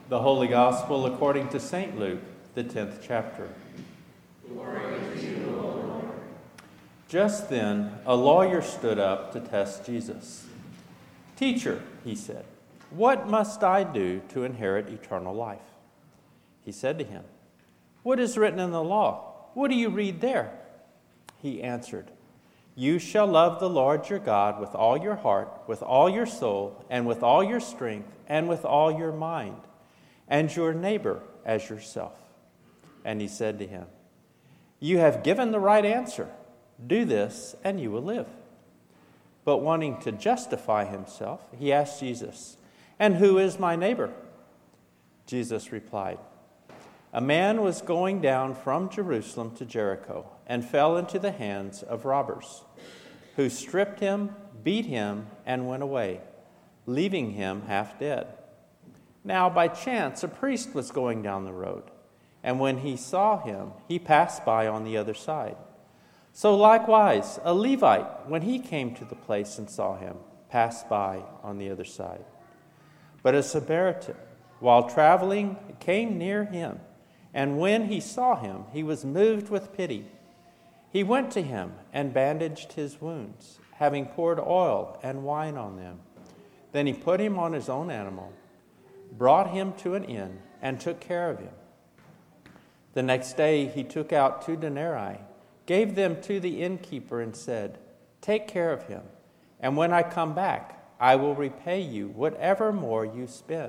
The Holy Gospel according to St. Luke, the 10th chapter. Glory to you, O Lord. Just then, a lawyer stood up to test Jesus. "Teacher," he said, "what must I do to inherit eternal life?" He said to him, "What is written in the law? What do you read there?" He answered, "You shall love the Lord your God with all your heart, with all your soul, and with all your strength, and with all your mind, and your neighbor as yourself." And he said to him, "You have given the right answer. Do this, and you will live." But wanting to justify himself, he asked Jesus, "And who is my neighbor?" Jesus replied, "A man was going down from Jerusalem to Jericho and fell into the hands of robbers, who stripped him, beat him, and went away, leaving him half dead. Now, by chance, a priest was going down the road, and when he saw him, he passed by on the other side. So likewise, a Levite, when he came to the place and saw him, passed by on the other side. But a Samaritan, while traveling, came near him, and when he saw him, he was moved with pity. He went to him and bandaged his wounds, having poured oil and wine on them. Then he put him on his own animal, brought him to an inn, and took care of him. The next day he took out 2 denarii, gave them to the innkeeper, and said, 'Take care of him, and when I come back, I will repay you whatever more you spend.'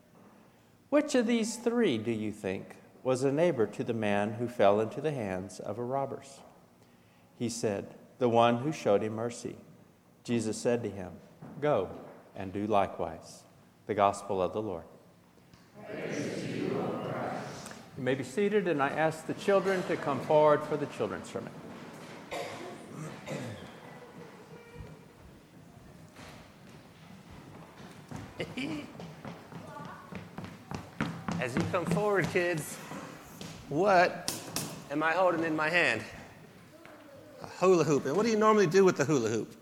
Which of these 3, do you think, was a neighbor to the man who fell into the hands of robbers?" He said, "The one who showed him mercy." Jesus said to him, "Go and do likewise." The Gospel of the Lord. Praise to you, O Christ. You may be seated, and I ask the children to come forward for the children's sermon. As you come forward, kids, what am I holding in my hand? A hula hoop. And what do you normally do with the hula hoop?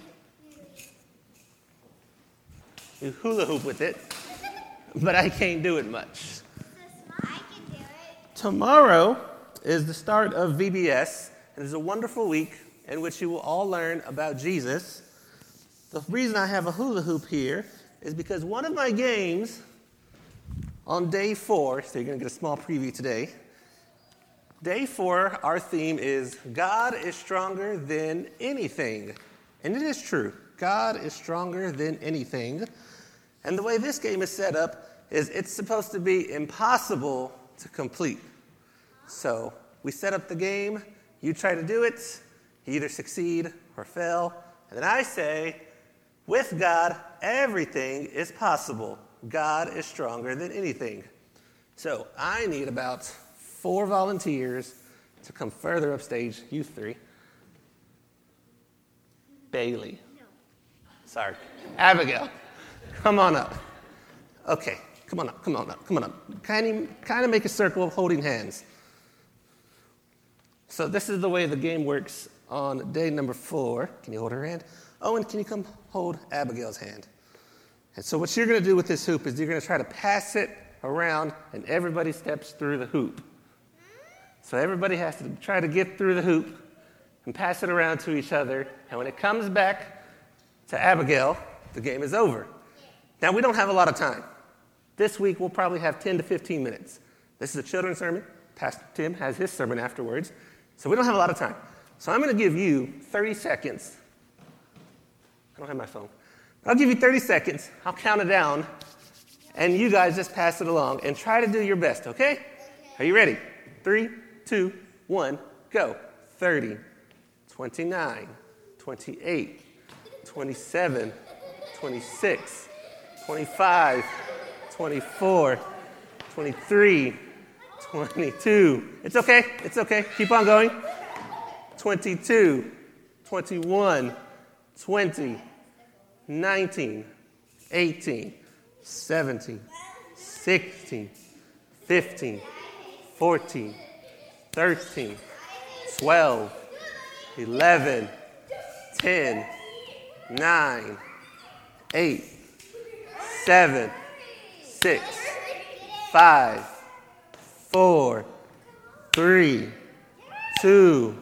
You hula hoop with it, but I can't do it much. I can do it. Tomorrow is the start of VBS, and it's a wonderful week in which you will all learn about Jesus. The reason I have a hula hoop here is because one of my games on day 4, so you're going to get a small preview today. Day 4, our theme is God is stronger than anything. And it is true. God is stronger than anything. And the way this game is set up is it's supposed to be impossible to complete. So we set up the game, you try to do it, you either succeed or fail, and then I say, with God, everything is possible. God is stronger than anything. So I need about 4 volunteers to come further upstage. You 3. Bailey. No. Sorry. Abigail. Come on up. Okay. Come on up. Kind of make a circle of holding hands. So this is the way the game works on day number 4. Can you hold her hand? Owen, can you come hold Abigail's hand? And so what you're going to do with this hoop is you're going to try to pass it around, and everybody steps through the hoop. So everybody has to try to get through the hoop and pass it around to each other. And when it comes back to Abigail, the game is over. Now, we don't have a lot of time. This week, we'll probably have 10 to 15 minutes. This is a children's sermon. Pastor Tim has his sermon afterwards. So we don't have a lot of time. So I'm going to give you 30 seconds. I don't have my phone. I'll give you 30 seconds. I'll count it down. And you guys just pass it along and try to do your best, okay? Are you ready? 3, 2, 1, go. 30, 29, 28, 27, 26, 25, 24, 23, 22. It's okay. Keep on going. 22, 21, 20, 19, 18, 17, 16, 15, 14, 13, 12, 11, 10, 9, 8, 7, 6, 5, 4, 3, 2.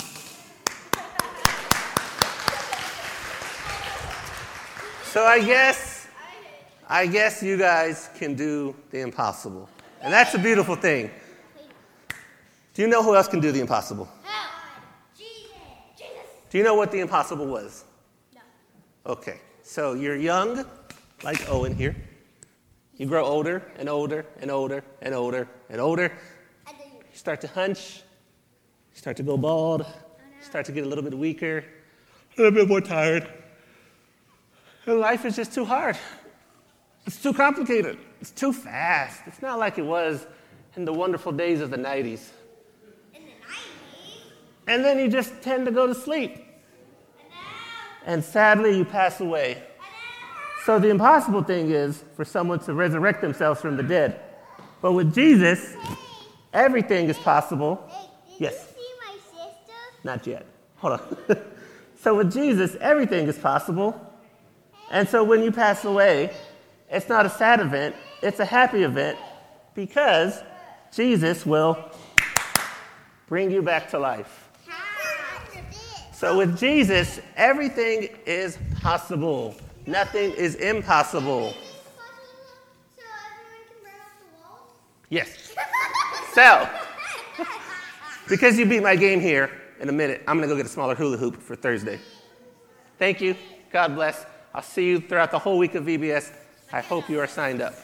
So I guess you guys can do the impossible. And that's a beautiful thing. Do you know who else can do the impossible? Jesus. Do you know what the impossible was? No. Okay, so you're young, like Owen here. You grow older and older and older and older and older. And then You start to hunch. You start to go bald. You start to get a little bit weaker, a little bit more tired. And life is just too hard. It's too complicated. It's too fast. It's not like it was in the wonderful days of the 90s. in the 90s. And then you just tend to go to sleep. And now. And sadly, you pass away. So the impossible thing is for someone to resurrect themselves from the dead. But with Jesus, everything is possible. Hey, did Yes. you see my sister? Not yet. Hold on. So with Jesus, everything is possible. And so when you pass away, it's not a sad event, it's a happy event because Jesus will bring you back to life. So with Jesus, everything is possible. Nothing is impossible. So everyone can run off the walls? Yes. So, because you beat my game here in a minute, I'm going to go get a smaller hula hoop for Thursday. Thank you. God bless. I'll see you throughout the whole week of VBS. I hope you are signed up.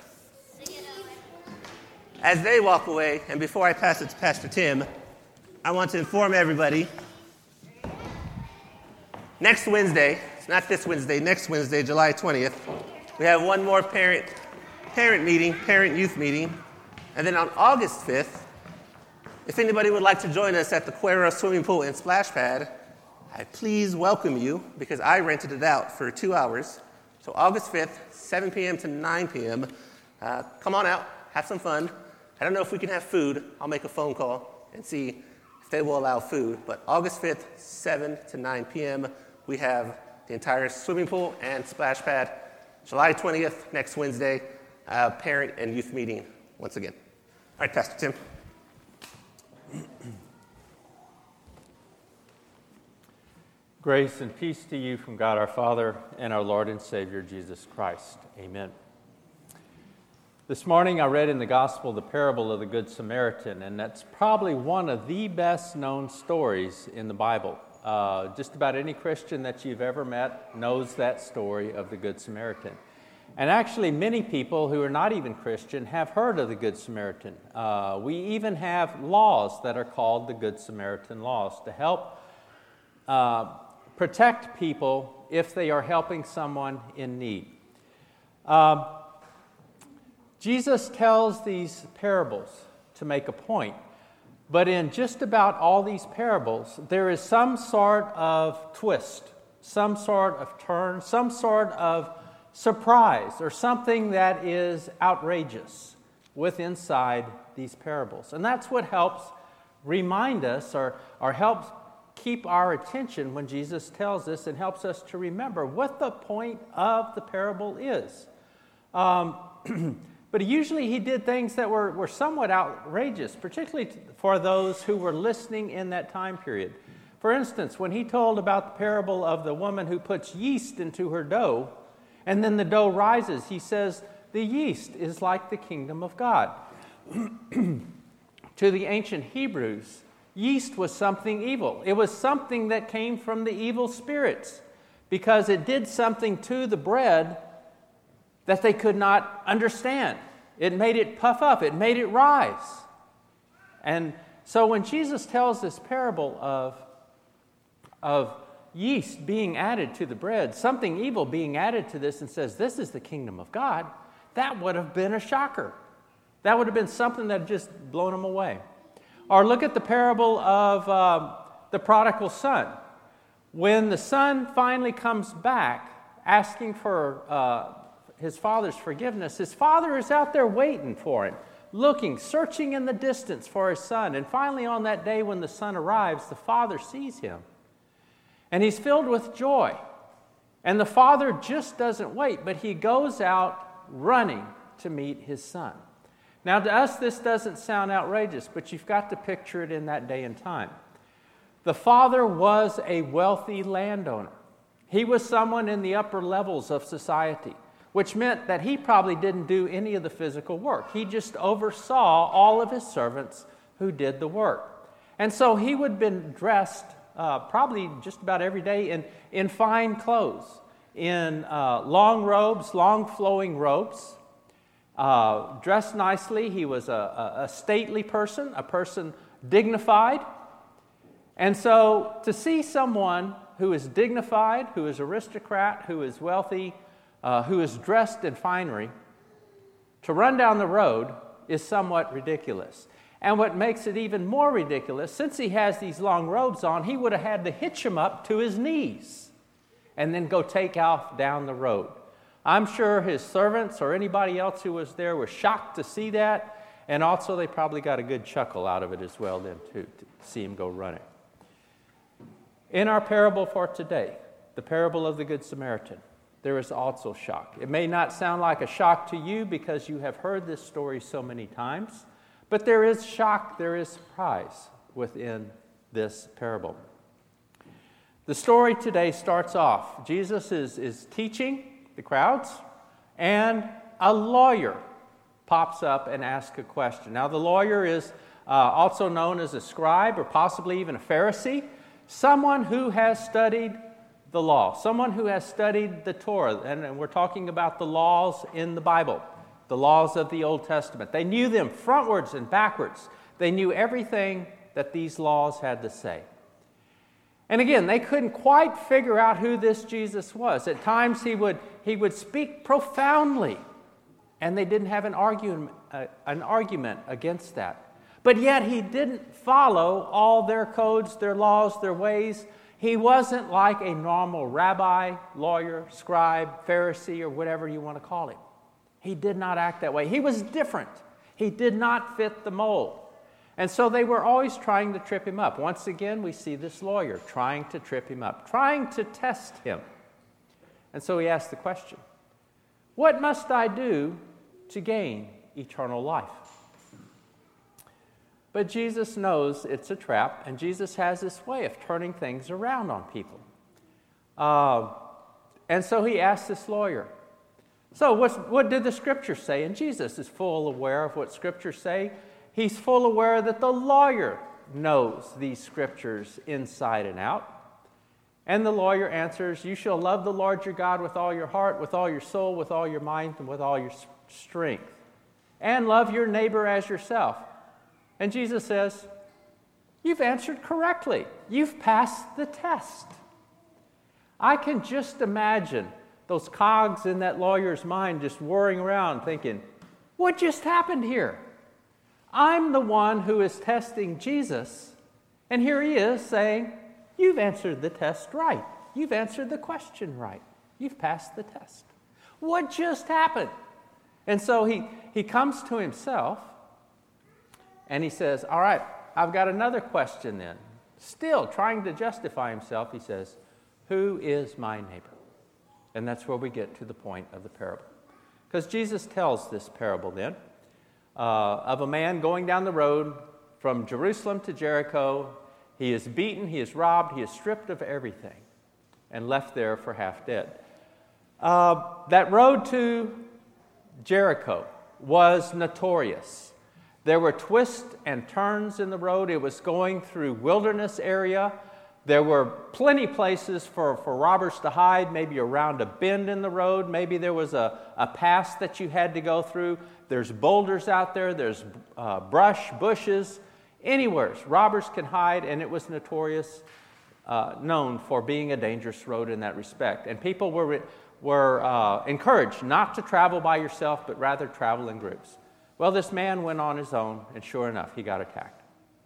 As they walk away, and before I pass it to Pastor Tim, I want to inform everybody, next Wednesday, it's not this Wednesday, next Wednesday, July 20th, we have one more parent youth meeting. And then on August 5th, if anybody would like to join us at the Cuero swimming pool and splash pad, I please welcome you because I rented it out for 2 hours. So August 5th, 7 p.m. to 9 p.m. Come on out, have some fun. I don't know if we can have food. I'll make a phone call and see if they will allow food. But August 5th, 7 to 9 p.m., we have the entire swimming pool and splash pad. July 20th, next Wednesday, parent and youth meeting once again. All right, Pastor Tim. Grace and peace to you from God our Father and our Lord and Savior Jesus Christ. Amen. This morning I read in the Gospel the parable of the Good Samaritan, and that's probably one of the best known stories in the Bible. Just about any Christian that you've ever met knows that story of the Good Samaritan. And actually many people who are not even Christian have heard of the Good Samaritan. We even have laws that are called the Good Samaritan laws to help protect people if they are helping someone in need. Jesus tells these parables to make a point, but in just about all these parables, there is some sort of twist, some sort of turn, some sort of surprise, or something that is outrageous with inside these parables. And that's what helps remind us or helps keep our attention when Jesus tells this and helps us to remember what the point of the parable is. But usually he did things that were somewhat outrageous, particularly for those who were listening in that time period. For instance, when he told about the parable of the woman who puts yeast into her dough, and then the dough rises, he says, the yeast is like the kingdom of God. To the ancient Hebrews, yeast was something evil. It was something that came from the evil spirits because it did something to the bread that they could not understand. It made it puff up. It made it rise. And so when Jesus tells this parable of yeast being added to the bread, something evil being added to this, and says, this is the kingdom of God, that would have been a shocker. That would have been something that had just blown them away. Or look at the parable of the prodigal son. When the son finally comes back asking for his father's forgiveness, his father is out there waiting for him, looking, searching in the distance for his son. And finally on that day when the son arrives, the father sees him. And he's filled with joy. And the father just doesn't wait, but he goes out running to meet his son. Now, to us, this doesn't sound outrageous, but you've got to picture it in that day and time. The father was a wealthy landowner. He was someone in the upper levels of society, which meant that he probably didn't do any of the physical work. He just oversaw all of his servants who did the work. And so he would have been dressed probably just about every day in fine clothes, in long robes, long flowing robes, dressed nicely. He was a stately person, a person dignified. And so to see someone who is dignified, who is aristocrat, who is wealthy, who is dressed in finery, to run down the road is somewhat ridiculous. And what makes it even more ridiculous, since he has these long robes on, he would have had to hitch him up to his knees and then go take off down the road. I'm sure his servants or anybody else who was there was shocked to see that, and also they probably got a good chuckle out of it as well then too, to see him go running. In our parable for today, the parable of the Good Samaritan, there is also shock. It may not sound like a shock to you because you have heard this story so many times, but there is shock, there is surprise within this parable. The story today starts off. Jesus is teaching the crowds, and a lawyer pops up and asks a question. Now, the lawyer is also known as a scribe or possibly even a Pharisee, someone who has studied the law, someone who has studied the Torah, and we're talking about the laws in the Bible, the laws of the Old Testament. They knew them frontwards and backwards. They knew everything that these laws had to say. And again, they couldn't quite figure out who this Jesus was. At times he would speak profoundly, and they didn't have an argument against that. But yet he didn't follow all their codes, their laws, their ways. He wasn't like a normal rabbi, lawyer, scribe, Pharisee, or whatever you want to call him. He did not act that way. He was different. He did not fit the mold. And so they were always trying to trip him up. Once again, we see this lawyer trying to trip him up, trying to test him. And so he asked the question, "What must I do to gain eternal life?" But Jesus knows it's a trap, and Jesus has this way of turning things around on people. And so he asked this lawyer, so what did the Scriptures say? And Jesus is full aware of what Scriptures say. He's full aware that the lawyer knows these Scriptures inside and out. And the lawyer answers, "You shall love the Lord your God with all your heart, with all your soul, with all your mind, and with all your strength. And love your neighbor as yourself." And Jesus says, "You've answered correctly. You've passed the test." I can just imagine those cogs in that lawyer's mind just whirring around thinking, what just happened here? I'm the one who is testing Jesus, and here he is saying, "You've answered the test right. You've answered the question right. You've passed the test. What just happened?" And so he comes to himself, and he says, "All right, I've got another question then." Still trying to justify himself, he says, "Who is my neighbor?" And that's where we get to the point of the parable. Because Jesus tells this parable then of a man going down the road from Jerusalem to Jericho. He is beaten, he is robbed, he is stripped of everything and left there for half dead. That road to Jericho was notorious. There were twists and turns in the road. It was going through wilderness area. There were plenty places for robbers to hide, maybe around a bend in the road. Maybe there was a pass that you had to go through. There's boulders out there. There's brush, bushes. Anywhere robbers can hide, and it was notorious, known for being a dangerous road in that respect. And people were encouraged not to travel by yourself, but rather travel in groups. Well, this man went on his own, and sure enough, he got attacked.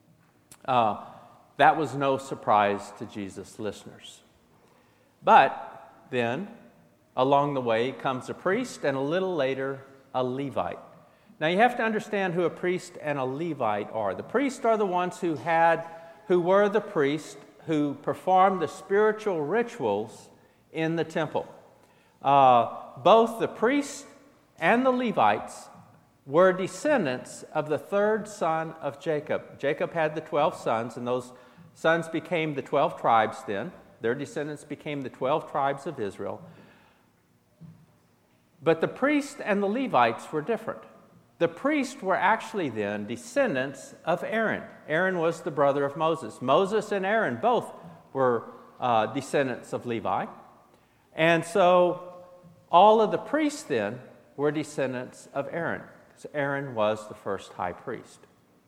That was no surprise to Jesus' listeners. But then, along the way, comes a priest, and a little later, a Levite. Now, you have to understand who a priest and a Levite are. The priests are the ones who were the priests who performed the spiritual rituals in the temple. Both the priests and the Levites were descendants of the third son of Jacob. Jacob had the 12 sons, and those sons became the 12 tribes then. Their descendants became the 12 tribes of Israel. But the priests and the Levites were different. The priests were actually then descendants of Aaron. Aaron was the brother of Moses. Moses and Aaron both were descendants of Levi. And so all of the priests then were descendants of Aaron, because Aaron was the first high priest.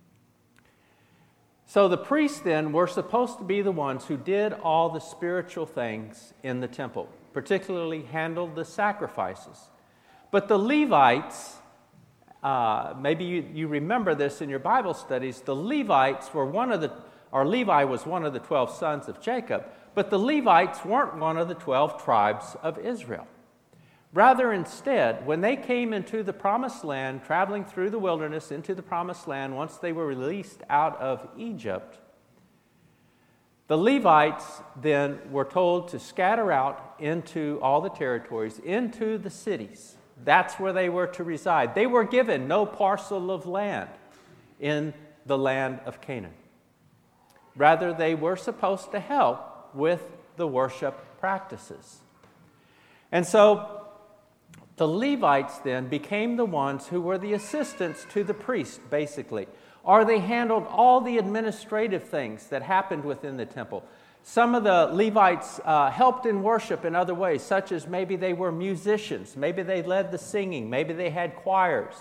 So the priests then were supposed to be the ones who did all the spiritual things in the temple, particularly handled the sacrifices. But the Levites, maybe you remember this in your Bible studies, the Levites were Levi was one of the 12 sons of Jacob, but the Levites weren't one of the 12 tribes of Israel. Rather, instead, when they came into the Promised Land, traveling through the wilderness into the Promised Land, once they were released out of Egypt, the Levites then were told to scatter out into all the territories, into the cities. That's where they were to reside. They were given no parcel of land in the land of Canaan. Rather, they were supposed to help with the worship practices. And so the Levites then became the ones who were the assistants to the priest, basically. Or they handled all the administrative things that happened within the temple. Some of the Levites helped in worship in other ways, such as maybe they were musicians, maybe they led the singing, maybe they had choirs.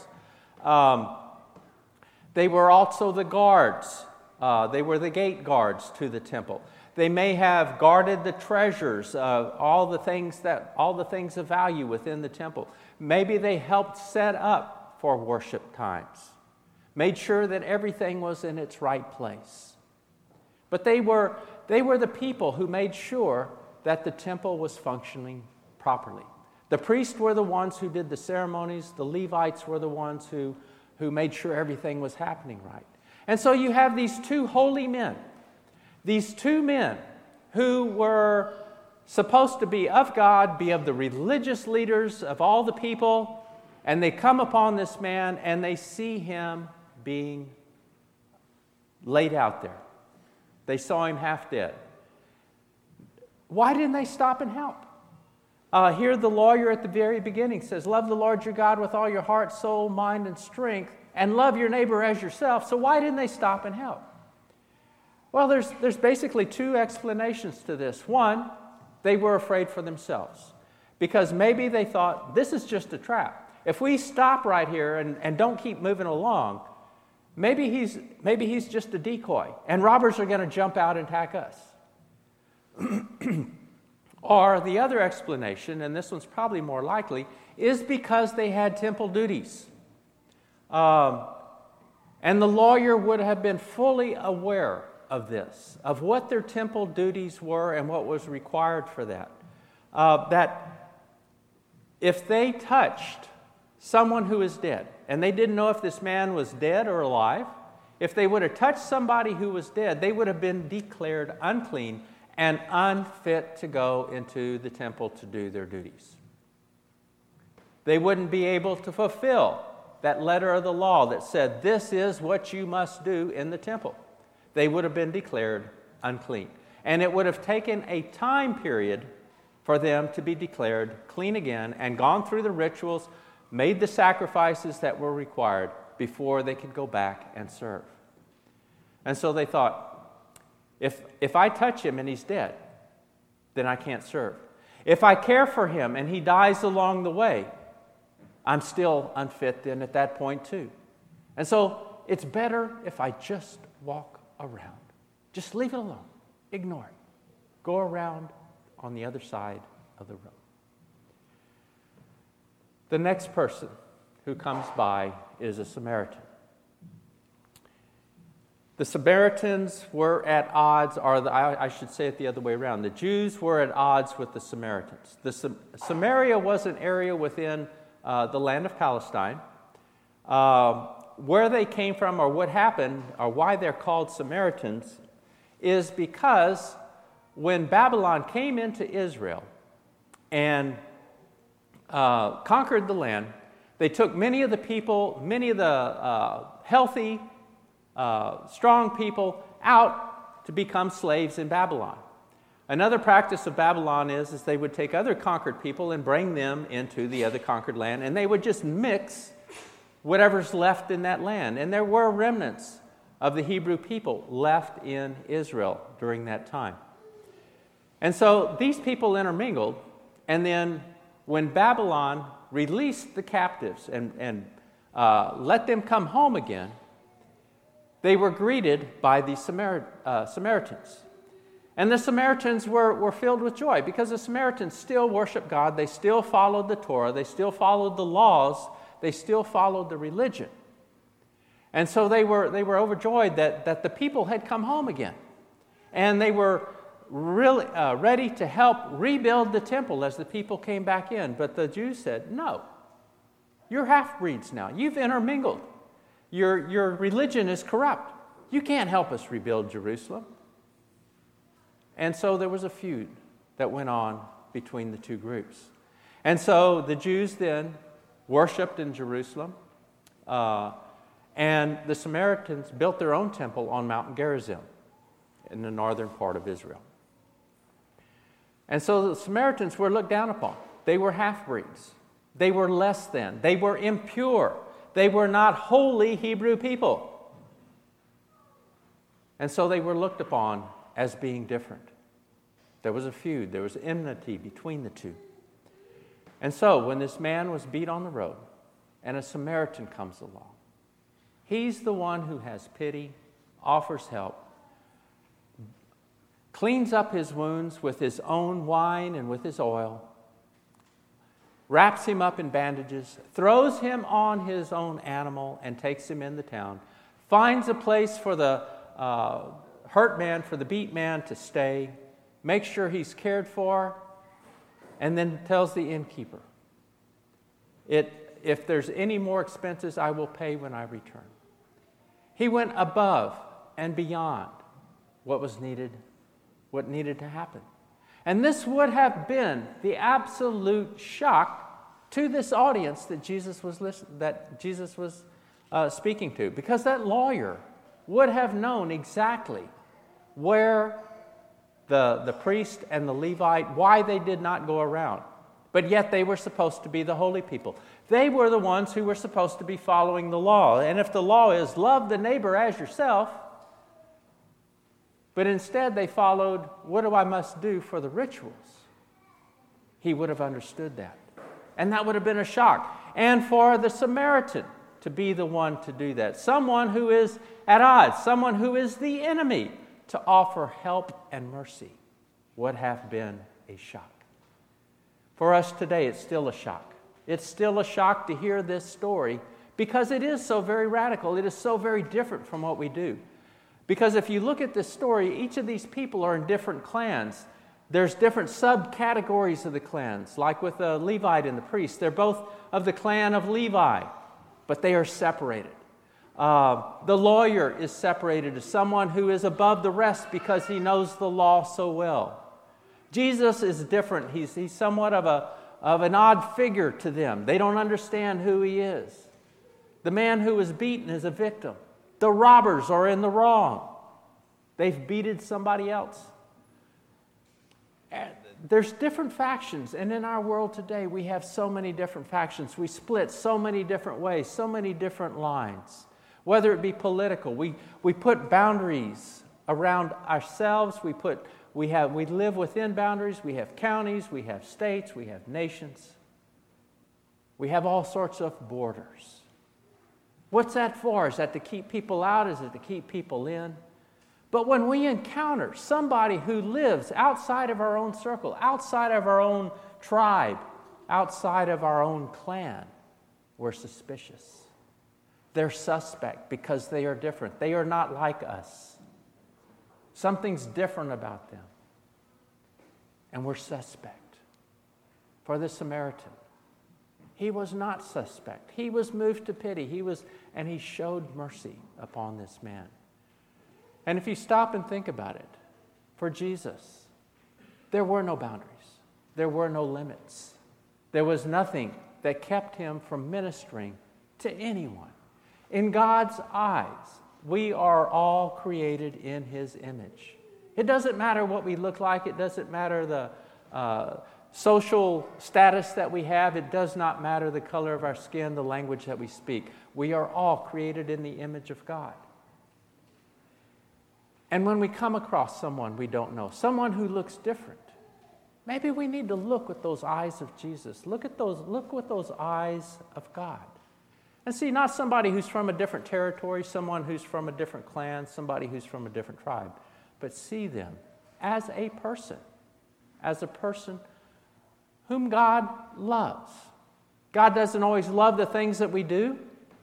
They were also the guards. They were the gate guards to the temple. They may have guarded the treasures, all the things of value within the temple. Maybe they helped set up for worship times, made sure that everything was in its right place. But they were the people who made sure that the temple was functioning properly. The priests were the ones who did the ceremonies. The Levites were the ones who made sure everything was happening right. And so you have these two holy men. These two men who were supposed to be of God, be of the religious leaders of all the people, and they come upon this man and they see him being laid out there. They saw him half dead. Why didn't they stop and help? Here the lawyer at the very beginning says, love the Lord your God with all your heart, soul, mind, and strength, and love your neighbor as yourself. So why didn't they stop and help? Well, there's basically two explanations to this. One, they were afraid for themselves, because maybe they thought, this is just a trap. If we stop right here and don't keep moving along, maybe he's just a decoy, and robbers are going to jump out and attack us. Or the other explanation, and this one's probably more likely, is because they had temple duties. And the lawyer would have been fully aware of this, of what their temple duties were and what was required for that. That if they touched someone who is dead, and they didn't know if this man was dead or alive, if they would have touched somebody who was dead, they would have been declared unclean and unfit to go into the temple to do their duties. They wouldn't be able to fulfill that letter of the law that said, this is what you must do in the temple. They would have been declared unclean. And it would have taken a time period for them to be declared clean again and gone through the rituals, made the sacrifices that were required before they could go back and serve. And so they thought, if I touch him and he's dead, then I can't serve. If I care for him and he dies along the way, I'm still unfit then at that point too. And so it's better if I just walk around. Just leave it alone. Ignore it. Go around on the other side of the road. The next person who comes by is a Samaritan. The Samaritans were at odds, or I should say it the other way around. The Jews were at odds with the Samaritans. Samaria was an area within the land of Palestine. Where they came from, or what happened, or why they're called Samaritans, is because when Babylon came into Israel and conquered the land, They took many of the people, many of the healthy, strong people out to become slaves in Babylon. Another practice of Babylon is they would take other conquered people and bring them into the other conquered land, and they would just mix whatever's left in that land. And there were remnants of the Hebrew people left in Israel during that time. And so these people intermingled, and then when Babylon released the captives and let them come home again, they were greeted by the Samaritans. And the Samaritans were filled with joy because the Samaritans still worshiped God. They still followed the Torah. They still followed the laws. They still followed the religion. And so they were overjoyed that the people had come home again. And they were really ready to help rebuild the temple as the people came back in. But the Jews said, no, you're half-breeds now. You've intermingled. Your religion is corrupt. You can't help us rebuild Jerusalem. And so there was a feud that went on between the two groups. And so the Jews then worshipped in Jerusalem, and the Samaritans built their own temple on Mount Gerizim in the northern part of Israel. And so the Samaritans were looked down upon. They were half-breeds. They were less than. They were impure. They were not holy Hebrew people. And so they were looked upon as being different. There was a feud. There was enmity between the two. And so when this man was beat on the road and a Samaritan comes along, he's the one who has pity, offers help, cleans up his wounds with his own wine and with his oil, wraps him up in bandages, throws him on his own animal and takes him in the town, finds a place for the hurt man, for the beat man to stay, makes sure he's cared for, and then tells the innkeeper, if there's any more expenses, I will pay when I return. He went above and beyond what needed to happen. And this would have been the absolute shock to this audience that Jesus was speaking to, because that lawyer would have known exactly where the priest and the Levite, why they did not go around. But yet they were supposed to be the holy people. They were the ones who were supposed to be following the law. And if the law is love the neighbor as yourself, but instead they followed, what do I must do for the rituals? He would have understood that. And that would have been a shock. And for the Samaritan to be the one to do that. Someone who is at odds, someone who is the enemy, to offer help and mercy would have been a shock. For us today, it's still a shock. It's still a shock to hear this story because it is so very radical. It is so very different from what we do. Because if you look at this story, each of these people are in different clans. There's different subcategories of the clans, like with the Levite and the priest. They're both of the clan of Levi, but they are separated. The lawyer is separated as someone who is above the rest because he knows the law so well. Jesus is different. He's somewhat of an odd figure to them. They don't understand who he is. The man who was beaten is a victim. The robbers are in the wrong. They've beaten somebody else. There's different factions, and in our world today, we have so many different factions. We split so many different ways, so many different lines. Whether it be political, we put boundaries around ourselves. We live within boundaries. We have counties. We have states. We have nations. We have all sorts of borders. What's that for? Is that to keep people out? Is it to keep people in? But when we encounter somebody who lives outside of our own circle, outside of our own tribe, outside of our own clan, we're suspicious. They're suspect because they are different. They are not like us. Something's different about them. And we're suspect. For the Samaritan, he was not suspect. He was moved to pity. And he showed mercy upon this man. And if you stop and think about it, for Jesus, there were no boundaries. There were no limits. There was nothing that kept him from ministering to anyone. In God's eyes, we are all created in his image. It doesn't matter what we look like. It doesn't matter the social status that we have. It does not matter the color of our skin, the language that we speak. We are all created in the image of God. And when we come across someone we don't know, someone who looks different, maybe we need to look with those eyes of Jesus. Look with those eyes of God. And see, not somebody who's from a different territory, someone who's from a different clan, somebody who's from a different tribe, but see them as a person whom God loves. God doesn't always love the things that we do,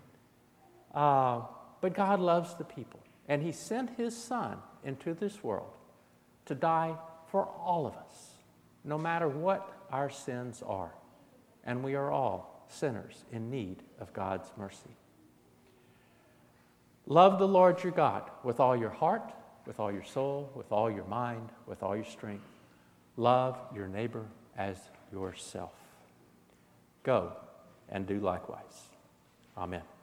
but God loves the people. And he sent his Son into this world to die for all of us, no matter what our sins are. And we are all sinners in need of God's mercy. Love the Lord your God with all your heart, with all your soul, with all your mind, with all your strength. Love your neighbor as yourself. Go and do likewise. Amen.